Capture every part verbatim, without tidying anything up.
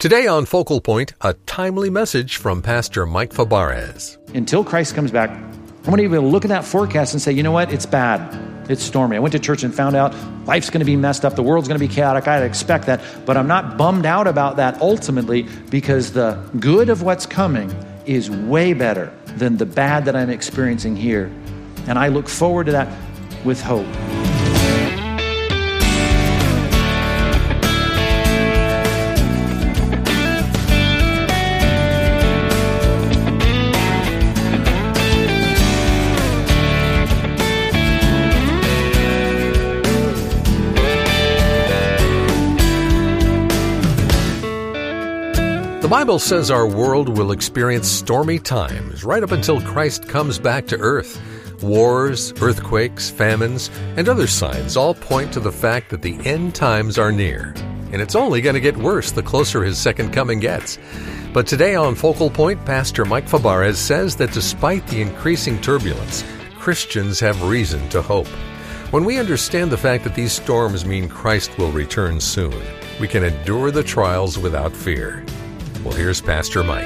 Today on Focal Point, a timely message from Pastor Mike Fabarez. Until Christ comes back, I want to be able to look at that forecast and say, you know what, it's bad. It's stormy. I went to church and found out life's going to be messed up. The world's going to be chaotic. I expect that. But I'm not bummed out about that ultimately, because the good of what's coming is way better than the bad that I'm experiencing here. And I look forward to that with hope. The Bible says our world will experience stormy times right up until Christ comes back to earth. Wars, earthquakes, famines, and other signs all point to the fact that the end times are near. And it's only going to get worse the closer his second coming gets. But today on Focal Point, Pastor Mike Fabarez says that despite the increasing turbulence, Christians have reason to hope. When we understand the fact that these storms mean Christ will return soon, we can endure the trials without fear. Well, here's Pastor Mike.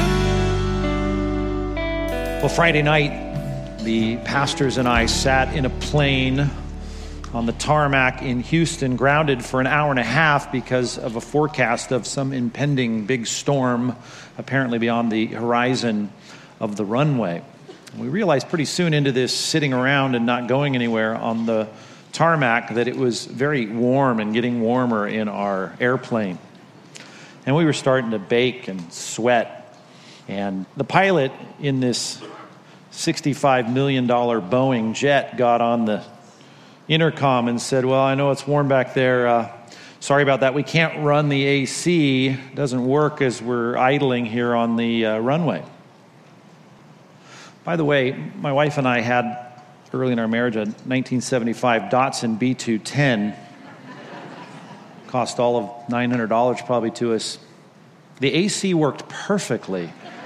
Well, Friday night, the pastors and I sat in a plane on the tarmac in Houston, grounded for an hour and a half because of a forecast of some impending big storm, apparently beyond the horizon of the runway. We realized pretty soon into this sitting around and not going anywhere on the tarmac that it was very warm and getting warmer in our airplane. And we were starting to bake and sweat. And the pilot in this sixty-five million dollars Boeing jet got on the intercom and said, well, I know it's warm back there. Uh, sorry about that. We can't run the A C. It doesn't work as we're idling here on the uh, runway. By the way, my wife and I had, early in our marriage, a nineteen seventy-five Datsun B two ten. Cost all of nine hundred dollars probably to us. The A C worked perfectly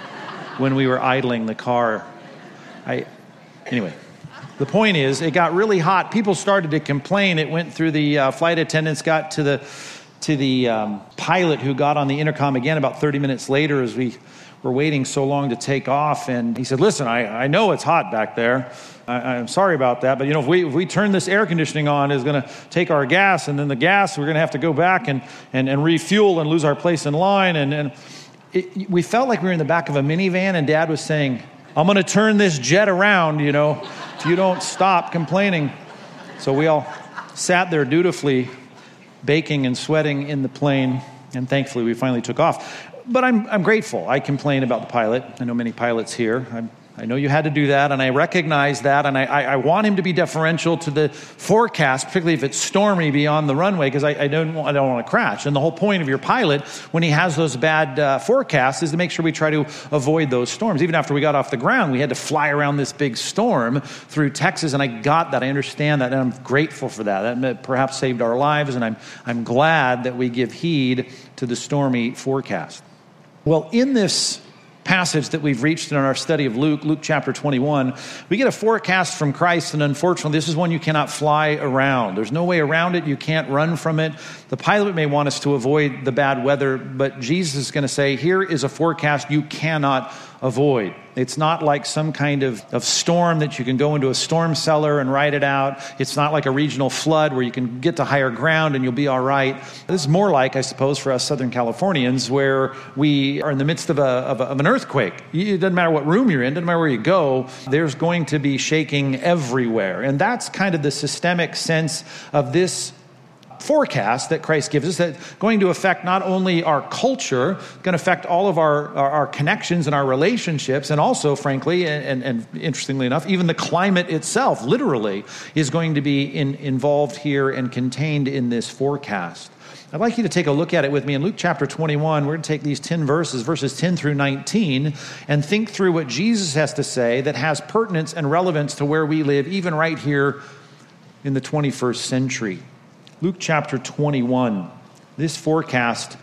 when we were idling the car. I, anyway, the point is, it got really hot. People started to complain. It went through the uh, flight attendants, got to the to the um, pilot, who got on the intercom again about thirty minutes later as we were waiting so long to take off. And he said, listen, I, I know it's hot back there. I, I'm sorry about that. But, you know, if we if we turn this air conditioning on, it's going to take our gas. And then the gas, we're going to have to go back and, and, and refuel and lose our place in line. And, and it, we felt like we were in the back of a minivan. And Dad was saying, I'm going to turn this jet around, you know, if you don't stop complaining. So we all sat there dutifully, baking and sweating in the plane. And thankfully, we finally took off. But I'm I'm grateful. I complain about the pilot. I know many pilots here. I'm, I know you had to do that, and I recognize that, and I, I, I want him to be deferential to the forecast, particularly if it's stormy beyond the runway, because I, I don't I don't want to crash. And the whole point of your pilot, when he has those bad uh, forecasts, is to make sure we try to avoid those storms. Even after we got off the ground, we had to fly around this big storm through Texas, and I got that. I understand that, and I'm grateful for that. That perhaps saved our lives, and I'm I'm glad that we give heed to the stormy forecast. Well, in this passage that we've reached in our study of Luke, Luke chapter twenty-one, we get a forecast from Christ, and unfortunately, this is one you cannot fly around. There's no way around it. You can't run from it. The pilot may want us to avoid the bad weather, but Jesus is going to say, here is a forecast you cannot avoid. It's not like some kind of, of storm that you can go into a storm cellar and ride it out. It's not like a regional flood where you can get to higher ground and you'll be all right. This is more like, I suppose, for us Southern Californians, where we are in the midst of, a, of, a, of an earthquake. It doesn't matter what room you're in, doesn't matter where you go, there's going to be shaking everywhere. And that's kind of the systemic sense of this forecast that Christ gives us, that's going to affect not only our culture, going to affect all of our, our, our connections and our relationships, and also, frankly, and, and interestingly enough, even the climate itself, literally, is going to be in, involved here and contained in this forecast. I'd like you to take a look at it with me in Luke chapter twenty-one. We're going to take these ten verses, verses ten through nineteen, and think through what Jesus has to say that has pertinence and relevance to where we live, even right here in the twenty-first century. Luke chapter twenty-one. This forecast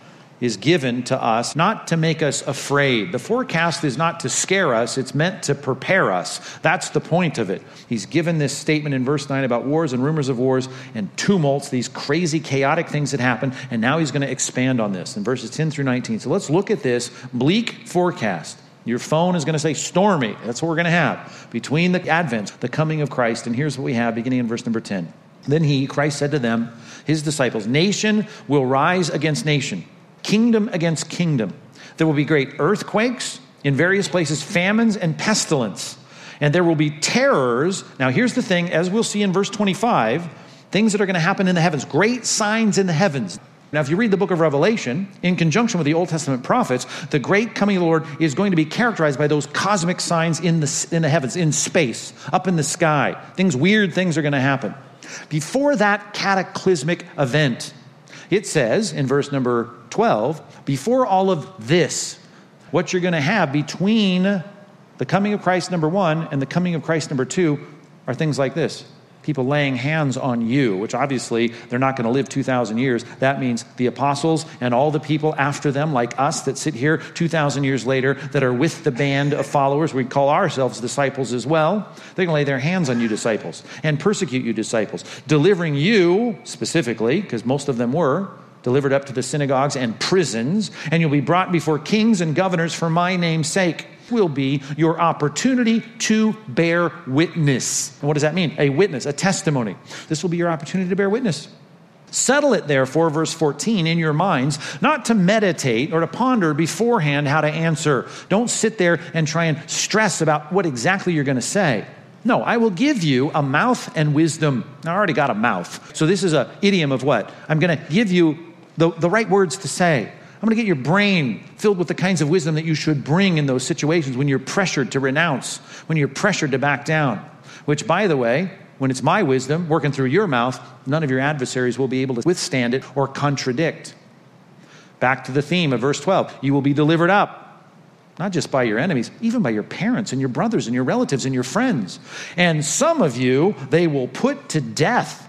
is given to us not to make us afraid. The forecast is not to scare us. It's meant to prepare us. That's the point of it. He's given this statement in verse nine about wars and rumors of wars and tumults, these crazy, chaotic things that happen. And now he's going to expand on this in verses ten through nineteen. So let's look at this bleak forecast. Your phone is going to say stormy. That's what we're going to have between the advents, the coming of Christ. And here's what we have beginning in verse number ten. Then he, Christ, said to them, his disciples, nation will rise against nation, kingdom against kingdom. There will be great earthquakes in various places, famines and pestilence. And there will be terrors. Now here's the thing, as we'll see in verse twenty-five, things that are going to happen in the heavens, great signs in the heavens. Now, if you read the book of Revelation, in conjunction with the Old Testament prophets, the great coming of the Lord is going to be characterized by those cosmic signs in the, in the heavens, in space, up in the sky. Things, weird things are going to happen. Before that cataclysmic event, it says in verse number twelve, before all of this, what you're going to have between the coming of Christ number one and the coming of Christ number two are things like this. People laying hands on you, which obviously they're not going to live two thousand years. That means the apostles and all the people after them, like us that sit here two thousand years later, that are with the band of followers. We call ourselves disciples as well. They're going to lay their hands on you, disciples, and persecute you, disciples, delivering you specifically, because most of them were, delivered up to the synagogues and prisons, and you'll be brought before kings and governors for my name's sake. Will be your opportunity to bear witness. And what does that mean? A witness, a testimony. This will be your opportunity to bear witness. Settle it, therefore, verse fourteen, in your minds, not to meditate or to ponder beforehand how to answer. Don't sit there and try and stress about what exactly you're going to say. No, I will give you a mouth and wisdom. I already got a mouth. So this is an idiom of what? I'm going to give you the, the right words to say. I'm going to get your brain filled with the kinds of wisdom that you should bring in those situations when you're pressured to renounce, when you're pressured to back down. Which, by the way, when it's my wisdom working through your mouth, none of your adversaries will be able to withstand it or contradict. Back to the theme of verse twelve. You will be delivered up, not just by your enemies, even by your parents and your brothers and your relatives and your friends. And some of you, they will put to death.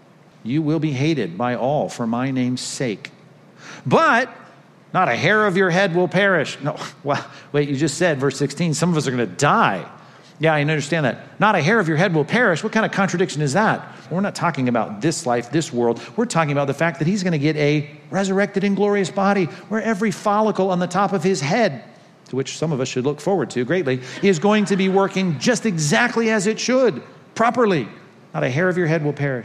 You will be hated by all for my name's sake. But not a hair of your head will perish. No, well, wait, you just said, verse sixteen, some of us are going to die. Yeah, I understand that. Not a hair of your head will perish. What kind of contradiction is that? Well, we're not talking about this life, this world. We're talking about the fact that he's going to get a resurrected and glorious body where every follicle on the top of his head, to which some of us should look forward to greatly, is going to be working just exactly as it should, properly. Not a hair of your head will perish.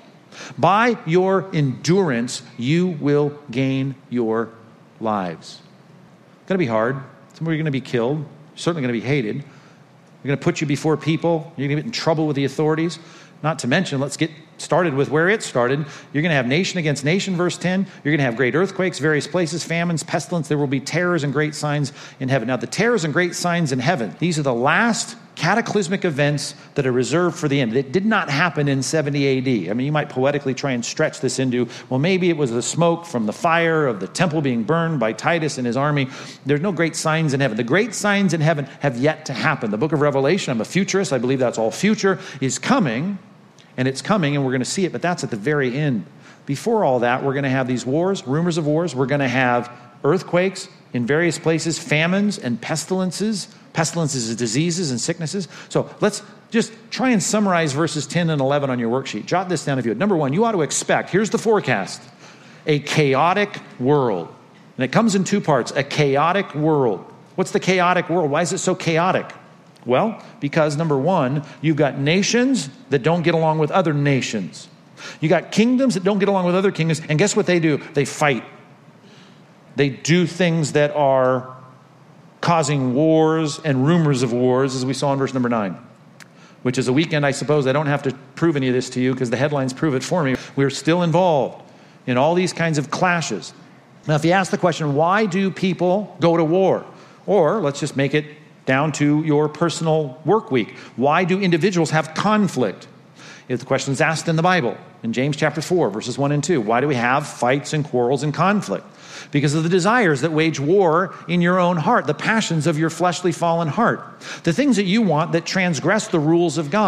By your endurance, you will gain your lives. It's going to be hard. Some of you are going to be killed. You're certainly going to be hated. They're going to put you before people. You're going to get in trouble with the authorities. Not to mention, let's get started with where it started. You're going to have nation against nation, verse ten. You're going to have great earthquakes, various places, famines, pestilence. There will be terrors and great signs in heaven. Now, the terrors and great signs in heaven, these are the last cataclysmic events that are reserved for the end. It did not happen in seventy A D. I mean, you might poetically try and stretch this into, well, maybe it was the smoke from the fire of the temple being burned by Titus and his army. There's no great signs in heaven. The great signs in heaven have yet to happen. The book of Revelation, I'm a futurist. I believe that's all future, is coming, and it's coming, and we're going to see it, but that's at the very end. Before all that, we're going to have these wars, rumors of wars. We're going to have earthquakes in various places, famines and pestilences. Pestilences is diseases and sicknesses. So let's just try and summarize verses ten and eleven on your worksheet. Jot this down if you would. Number one, you ought to expect, here's the forecast, a chaotic world. And it comes in two parts, a chaotic world. What's the chaotic world? Why is it so chaotic? Well, because number one, you've got nations that don't get along with other nations. You got kingdoms that don't get along with other kingdoms. And guess what they do? They fight. They do things that are causing wars and rumors of wars, as we saw in verse number nine, which is a weekend, I suppose. I don't have to prove any of this to you because the headlines prove it for me. We're still involved in all these kinds of clashes. Now, if you ask the question, why do people go to war? Or let's just make it down to your personal work week. Why do individuals have conflict? If the question is asked in the Bible, in James chapter four, verses one and two, why do we have fights and quarrels and conflict? Because of the desires that wage war in your own heart, the passions of your fleshly fallen heart, the things that you want that transgress the rules of God.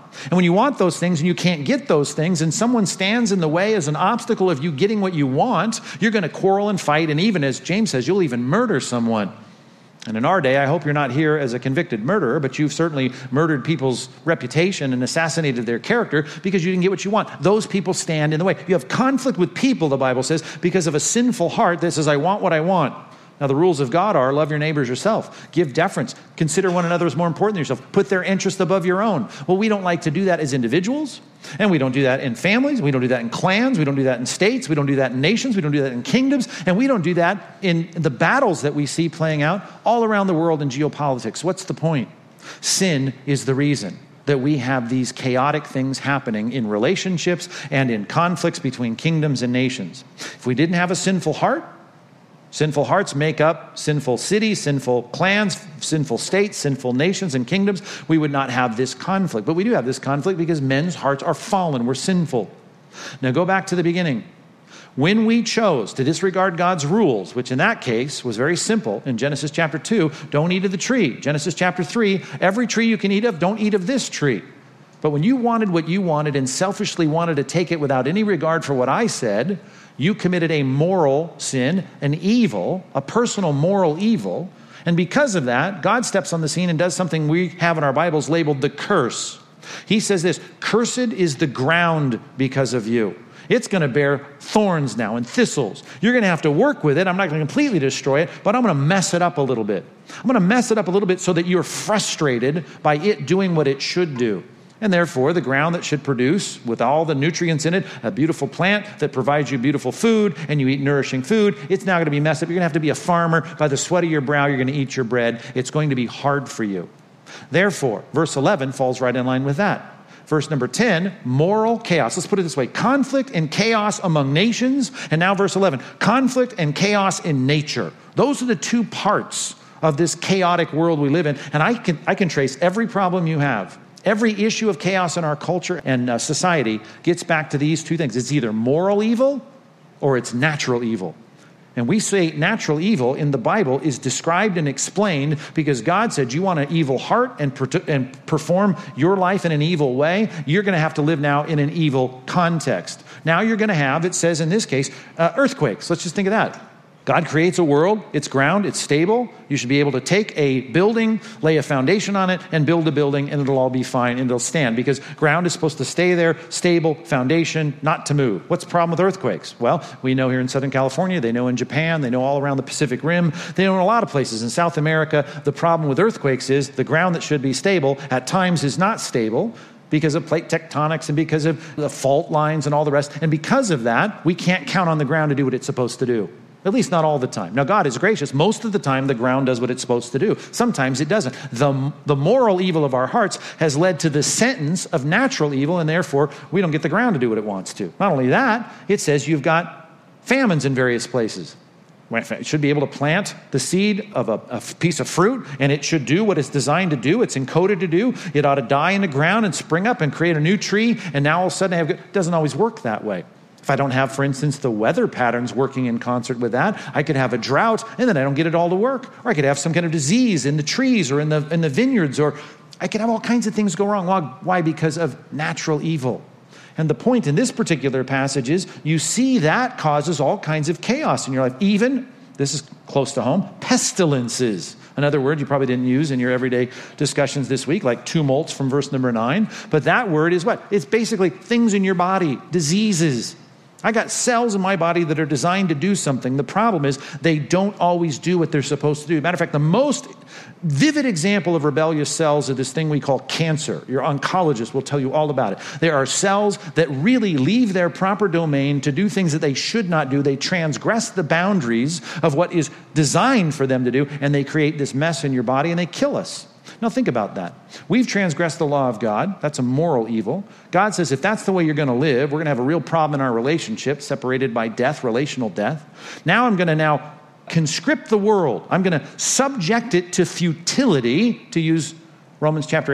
And when you want those things and you can't get those things and someone stands in the way as an obstacle of you getting what you want, you're going to quarrel and fight. And even as James says, you'll even murder someone. And in our day, I hope you're not here as a convicted murderer, but you've certainly murdered people's reputation and assassinated their character because you didn't get what you want. Those people stand in the way. You have conflict with people, the Bible says, because of a sinful heart that says, I want what I want. Now, the rules of God are love your neighbors yourself, give deference, consider one another as more important than yourself, put their interest above your own. Well, we don't like to do that as individuals, and we don't do that in families, we don't do that in clans, we don't do that in states, we don't do that in nations, we don't do that in kingdoms, and we don't do that in the battles that we see playing out all around the world in geopolitics. What's the point? Sin is the reason that we have these chaotic things happening in relationships and in conflicts between kingdoms and nations. If we didn't have a sinful heart, sinful hearts make up sinful cities, sinful clans, sinful states, sinful nations and kingdoms. We would not have this conflict. But we do have this conflict because men's hearts are fallen. We're sinful. Now go back to the beginning. When we chose to disregard God's rules, which in that case was very simple, in Genesis chapter two, don't eat of the tree. Genesis chapter three, every tree you can eat of, don't eat of this tree. But when you wanted what you wanted and selfishly wanted to take it without any regard for what I said, you committed a moral sin, an evil, a personal moral evil. And because of that, God steps on the scene and does something we have in our Bibles labeled the curse. He says this, cursed is the ground because of you. It's going to bear thorns now and thistles. You're going to have to work with it. I'm not going to completely destroy it, but I'm going to mess it up a little bit. I'm going to mess it up a little bit so that you're frustrated by it doing what it should do. And therefore, the ground that should produce, with all the nutrients in it, a beautiful plant that provides you beautiful food, and you eat nourishing food, it's now going to be messed up. You're going to have to be a farmer. By the sweat of your brow, you're going to eat your bread. It's going to be hard for you. Therefore, verse eleven falls right in line with that. Verse number ten, moral chaos. Let's put it this way. Conflict and chaos among nations. And now verse eleven, conflict and chaos in nature. Those are the two parts of this chaotic world we live in. And I can, I can trace every problem you have. Every issue of chaos in our culture and uh, society gets back to these two things. It's either moral evil or it's natural evil. And we say natural evil in the Bible is described and explained because God said you want an evil heart and, per- and perform your life in an evil way, you're going to have to live now in an evil context. Now you're going to have, it says in this case, uh, earthquakes. Let's just think of that. God creates a world, it's ground, it's stable. You should be able to take a building, lay a foundation on it, and build a building, and it'll all be fine, and it'll stand. Because ground is supposed to stay there, stable, foundation, not to move. What's the problem with earthquakes? Well, we know here in Southern California, they know in Japan, they know all around the Pacific Rim, they know in a lot of places. In South America, the problem with earthquakes is the ground that should be stable at times is not stable, because of plate tectonics and because of the fault lines and all the rest. And because of that, we can't count on the ground to do what it's supposed to do. At least not all the time. Now, God is gracious. Most of the time, the ground does what it's supposed to do. Sometimes it doesn't. The, the moral evil of our hearts has led to the sentence of natural evil, and therefore, we don't get the ground to do what it wants to. Not only that, it says you've got famines in various places. It should be able to plant the seed of a, a piece of fruit, and it should do what it's designed to do. It's encoded to do. It ought to die in the ground and spring up and create a new tree, and now all of a sudden, I have, it doesn't always work that way. If I don't have, for instance, the weather patterns working in concert with that, I could have a drought and then I don't get it all to work. Or I could have some kind of disease in the trees or in the in the vineyards, or I could have all kinds of things go wrong. Why? Because of natural evil. And the point in this particular passage is you see that causes all kinds of chaos in your life. Even, this is close to home, pestilences. Another word you probably didn't use in your everyday discussions this week, like tumults from verse number nine. But that word is what? It's basically things in your body, diseases. I got cells in my body that are designed to do something. The problem is they don't always do what they're supposed to do. Matter of fact, the most vivid example of rebellious cells is this thing we call cancer. Your oncologist will tell you all about it. There are cells that really leave their proper domain to do things that they should not do. They transgress the boundaries of what is designed for them to do, and they create this mess in your body, and they kill us. Now think about that. We've transgressed the law of God. That's a moral evil. God says if that's the way you're going to live, we're going to have a real problem in our relationship, separated by death, relational death. Now I'm going to now conscript the world. I'm going to subject it to futility, to use Romans chapter eight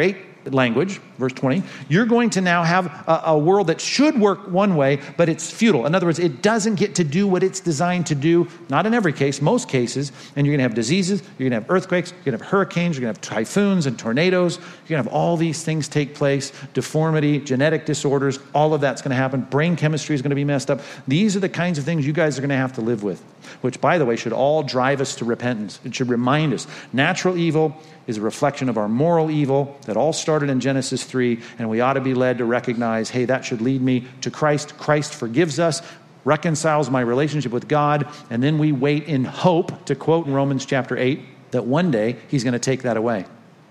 language, verse twenty, you're going to now have a, a world that should work one way, but it's futile. In other words, it doesn't get to do what it's designed to do, not in every case, most cases, and you're going to have diseases, you're going to have earthquakes, you're going to have hurricanes, you're going to have typhoons and tornadoes, you're going to have all these things take place, deformity, genetic disorders, all of that's going to happen. Brain chemistry is going to be messed up. These are the kinds of things you guys are going to have to live with, which, by the way, should all drive us to repentance. It should remind us natural evil is a reflection of our moral evil that all started in Genesis three, and we ought to be led to recognize, hey, that should lead me to Christ. Christ forgives us, reconciles my relationship with God, and then we wait in hope, to quote in Romans chapter eight, that one day he's going to take that away.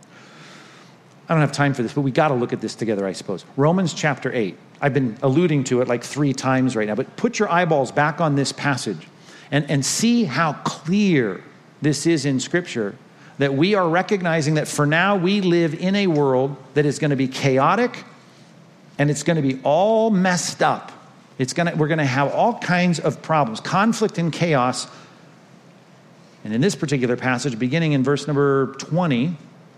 I don't have time for this, but we got to look at this together, I suppose. Romans chapter eight. I've been alluding to it like three times right now, but put your eyeballs back on this passage and, and see how clear this is in Scripture, that we are recognizing that for now we live in a world that is going to be chaotic and it's going to be all messed up. It's going to, we're going to have all kinds of problems, conflict and chaos. And in this particular passage, beginning in verse number twenty,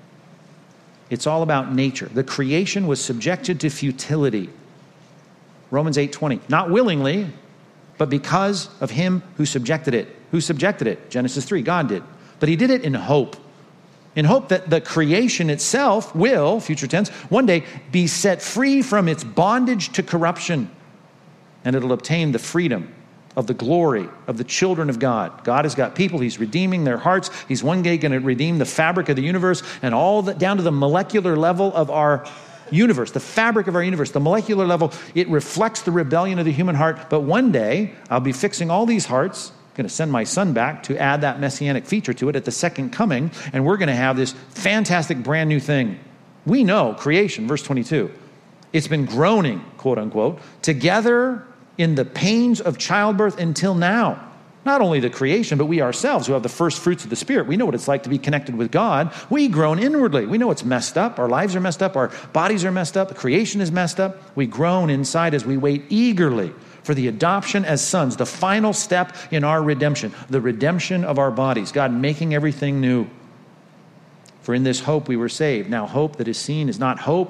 it's all about nature. The creation was subjected to futility. Romans eight twenty, not willingly, but because of him who subjected it. Who subjected it? Genesis three, God did. But he did it in hope. In hope that the creation itself will, future tense, one day be set free from its bondage to corruption. And it'll obtain the freedom of the glory of the children of God. God has got people. He's redeeming their hearts. He's one day going to redeem the fabric of the universe and all that down to the molecular level of our universe, the fabric of our universe, the molecular level. It reflects the rebellion of the human heart. But one day I'll be fixing all these hearts, going to send my son back to add that messianic feature to it at the second coming, and we're going to have this fantastic brand new thing. We know creation, verse twenty-two, it's been groaning, quote unquote, together in the pains of childbirth until now. Not only the creation, but we ourselves who have the first fruits of the Spirit. We know what it's like to be connected with God. We groan inwardly. We know it's messed up. Our lives are messed up. Our bodies are messed up. Creation is messed up. We groan inside as we wait eagerly for the adoption as sons, the final step in our redemption, the redemption of our bodies, God making everything new. For in this hope we were saved. Now, hope that is seen is not hope.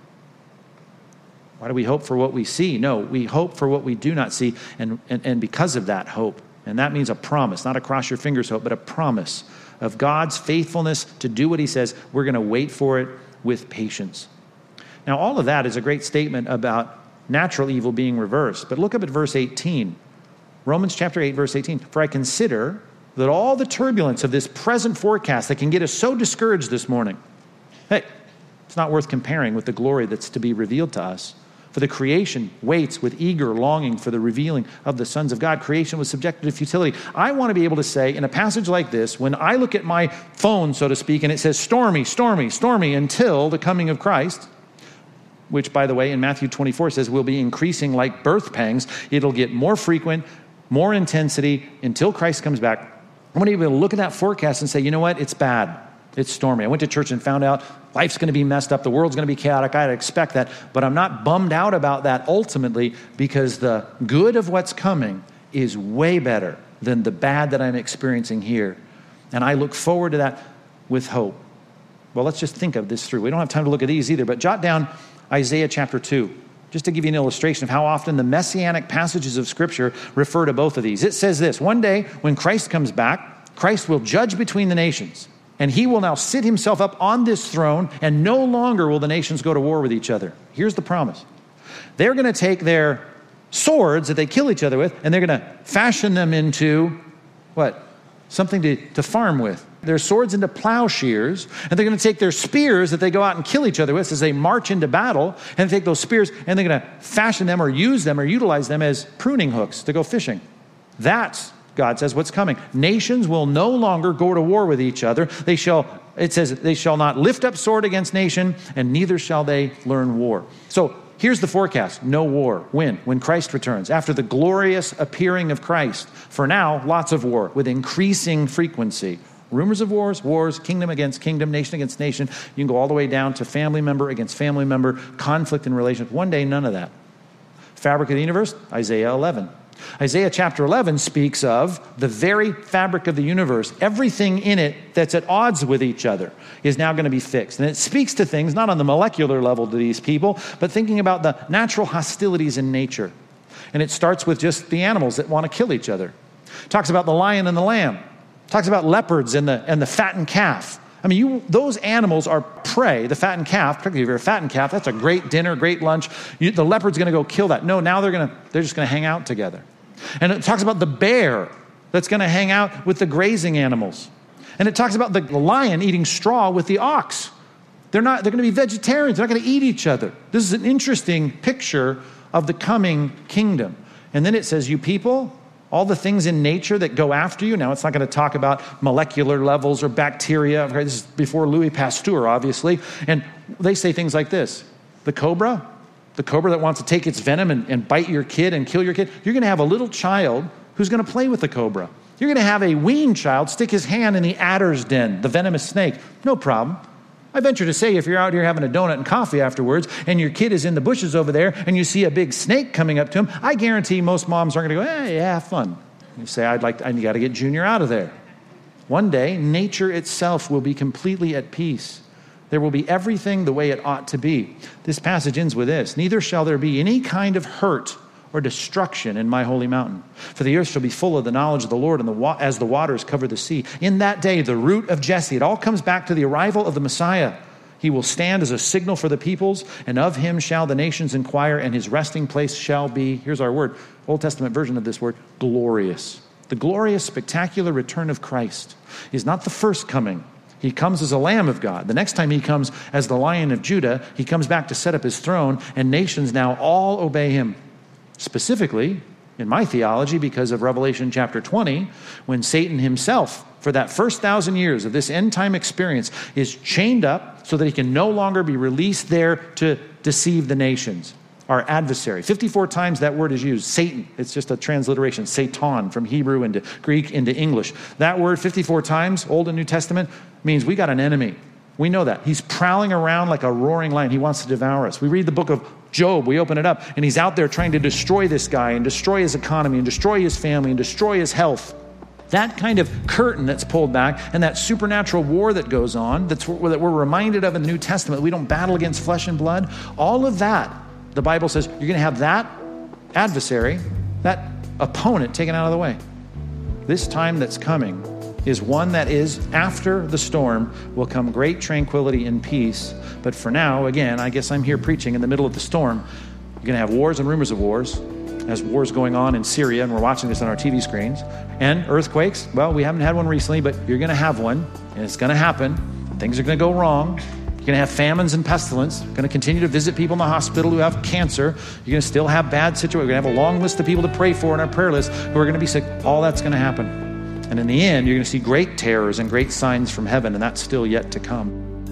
Why do we hope for what we see? No, we hope for what we do not see, and, and, and because of that hope. And that means a promise, not a cross your fingers hope, but a promise of God's faithfulness to do what he says. We're going to wait for it with patience. Now, all of that is a great statement about natural evil being reversed. But look up at verse eighteen. Romans chapter eight, verse eighteen. For I consider that all the turbulence of this present forecast that can get us so discouraged this morning, hey, it's not worth comparing with the glory that's to be revealed to us. For the creation waits with eager longing for the revealing of the sons of God. Creation was subjected to futility. I want to be able to say in a passage like this, when I look at my phone, so to speak, and it says stormy, stormy, stormy until the coming of Christ, which, by the way, in Matthew twenty-four says will be increasing like birth pangs. It'll get more frequent, more intensity until Christ comes back. I want to be able to look at that forecast and say, you know what? It's bad. It's stormy. I went to church and found out life's going to be messed up. The world's going to be chaotic. I'd expect that. But I'm not bummed out about that ultimately, because the good of what's coming is way better than the bad that I'm experiencing here. And I look forward to that with hope. Well, let's just think of this through. We don't have time to look at these either, but jot down Isaiah chapter two, just to give you an illustration of how often the messianic passages of Scripture refer to both of these. It says this: one day when Christ comes back, Christ will judge between the nations. And he will now sit himself up on this throne, and no longer will the nations go to war with each other. Here's the promise. They're going to take their swords that they kill each other with, and they're going to fashion them into, what? Something to, to farm with. Their swords into plowshares, and they're going to take their spears that they go out and kill each other with as they march into battle, and take those spears, and they're going to fashion them or use them or utilize them as pruning hooks to go fishing. That's, God says, what's coming. Nations will no longer go to war with each other. They shall, it says, they shall not lift up sword against nation, and neither shall they learn war. So here's the forecast. No war. When? When Christ returns. After the glorious appearing of Christ. For now, lots of war with increasing frequency. Rumors of wars, wars, kingdom against kingdom, nation against nation. You can go all the way down to family member against family member, conflict in relations. One day, none of that. Fabric of the universe, Isaiah eleven. Isaiah chapter eleven speaks of the very fabric of the universe. Everything in it that's at odds with each other is now going to be fixed. And it speaks to things, not on the molecular level to these people, but thinking about the natural hostilities in nature. And it starts with just the animals that want to kill each other. It talks about the lion and the lamb. It talks about leopards and the, and the fattened calf. I mean, you, those animals are prey. The fattened calf, particularly if you're a fattened calf, that's a great dinner, great lunch. You, the leopard's going to go kill that. No, now they're going to, they're just going to hang out together. And it talks about the bear that's going to hang out with the grazing animals. And it talks about the lion eating straw with the ox. They're not, they're going to be vegetarians. They're not going to eat each other. This is an interesting picture of the coming kingdom. And then it says, you people, all the things in nature that go after you. Now, it's not going to talk about molecular levels or bacteria. This is before Louis Pasteur, obviously. And they say things like this. The cobra, the cobra that wants to take its venom and, and bite your kid and kill your kid, you're going to have a little child who's going to play with the cobra. You're going to have a weaned child stick his hand in the adder's den, the venomous snake. No problem. I venture to say if you're out here having a donut and coffee afterwards and your kid is in the bushes over there and you see a big snake coming up to him, I guarantee most moms aren't going to go, hey, yeah, have fun. You say, I'd like, to, I got to get Junior out of there. One day, nature itself will be completely at peace. There will be everything the way it ought to be. This passage ends with this. Neither shall there be any kind of hurt or destruction in my holy mountain. For the earth shall be full of the knowledge of the Lord, and the wa- as the waters cover the sea. In that day, the root of Jesse, it all comes back to the arrival of the Messiah. He will stand as a signal for the peoples, and of him shall the nations inquire, and his resting place shall be, here's our word, Old Testament version of this word, glorious. The glorious, spectacular return of Christ is not the first coming. He comes as a Lamb of God. The next time he comes as the Lion of Judah, he comes back to set up his throne, and nations now all obey him. Specifically, in my theology, because of Revelation chapter twenty, when Satan himself, for that first thousand years of this end-time experience, is chained up so that he can no longer be released there to deceive the nations. Our adversary. fifty-four times that word is used. Satan. It's just a transliteration. Satan, from Hebrew into Greek into English. That word fifty-four times, Old and New Testament, means we got an enemy. We know that. He's prowling around like a roaring lion. He wants to devour us. We read the book of Job. We open it up, and he's out there trying to destroy this guy and destroy his economy and destroy his family and destroy his health. That kind of curtain that's pulled back and that supernatural war that goes on, that's that we're reminded of in the New Testament, we don't battle against flesh and blood. All of that, the Bible says, you're going to have that adversary, that opponent taken out of the way. This time that's coming is one that is, after the storm, will come great tranquility and peace. But for now, again, I guess I'm here preaching in the middle of the storm. You're going to have wars and rumors of wars, as wars going on in Syria, and we're watching this on our T V screens. And earthquakes, well, we haven't had one recently, but you're going to have one, and it's going to happen. Things are going to go wrong. You're going to have famines and pestilence. You're going to continue to visit people in the hospital who have cancer. You're going to still have bad situations. We're going to have a long list of people to pray for in our prayer list who are going to be sick. All that's going to happen. And in the end, you're going to see great terrors and great signs from heaven, and that's still yet to come.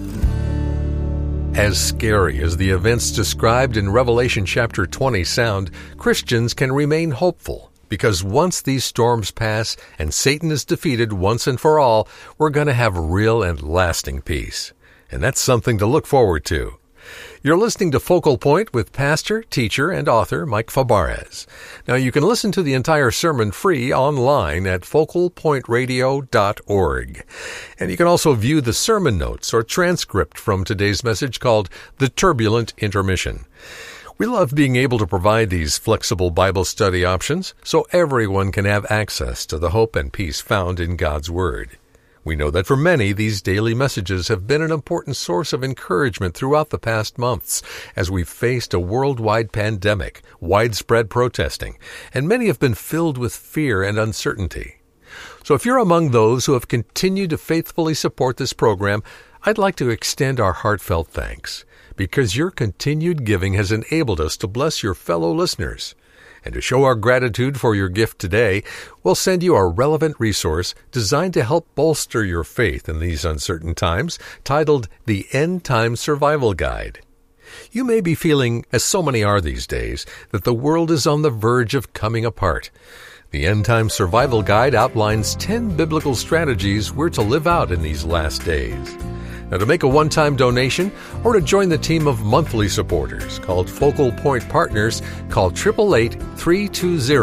As scary as the events described in Revelation chapter twenty sound, Christians can remain hopeful, because once these storms pass and Satan is defeated once and for all, we're going to have real and lasting peace. And that's something to look forward to. You're listening to Focal Point with pastor, teacher, and author Mike Fabarez. Now, you can listen to the entire sermon free online at focal point radio dot org. And you can also view the sermon notes or transcript from today's message called The Turbulent Intermission. We love being able to provide these flexible Bible study options so everyone can have access to the hope and peace found in God's Word. We know that for many, these daily messages have been an important source of encouragement throughout the past months as we've faced a worldwide pandemic, widespread protesting, and many have been filled with fear and uncertainty. So if you're among those who have continued to faithfully support this program, I'd like to extend our heartfelt thanks, because your continued giving has enabled us to bless your fellow listeners. And to show our gratitude for your gift today, we'll send you a relevant resource designed to help bolster your faith in these uncertain times, titled The End Time Survival Guide. You may be feeling, as so many are these days, that the world is on the verge of coming apart. The End Time Survival Guide outlines ten biblical strategies we're to live out in these last days. Now, to make a one-time donation or to join the team of monthly supporters called Focal Point Partners, call eight eight eight, three two zero,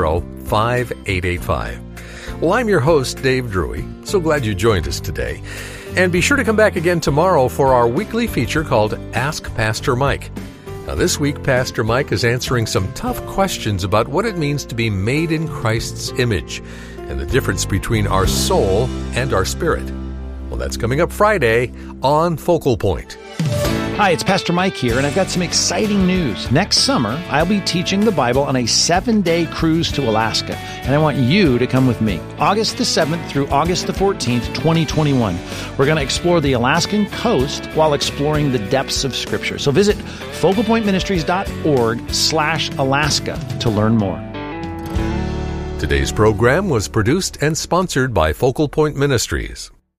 five eight eight five. Well, I'm your host, Dave Drury. So glad you joined us today. And be sure to come back again tomorrow for our weekly feature called Ask Pastor Mike. Now, this week, Pastor Mike is answering some tough questions about what it means to be made in Christ's image and the difference between our soul and our spirit. Well, that's coming up Friday on Focal Point. Hi, it's Pastor Mike here, and I've got some exciting news. Next summer, I'll be teaching the Bible on a seven-day cruise to Alaska, and I want you to come with me. August the seventh through August the fourteenth, twenty twenty-one. We're going to explore the Alaskan coast while exploring the depths of Scripture. So visit focalpointministries.org slash Alaska to learn more. Today's program was produced and sponsored by Focal Point Ministries.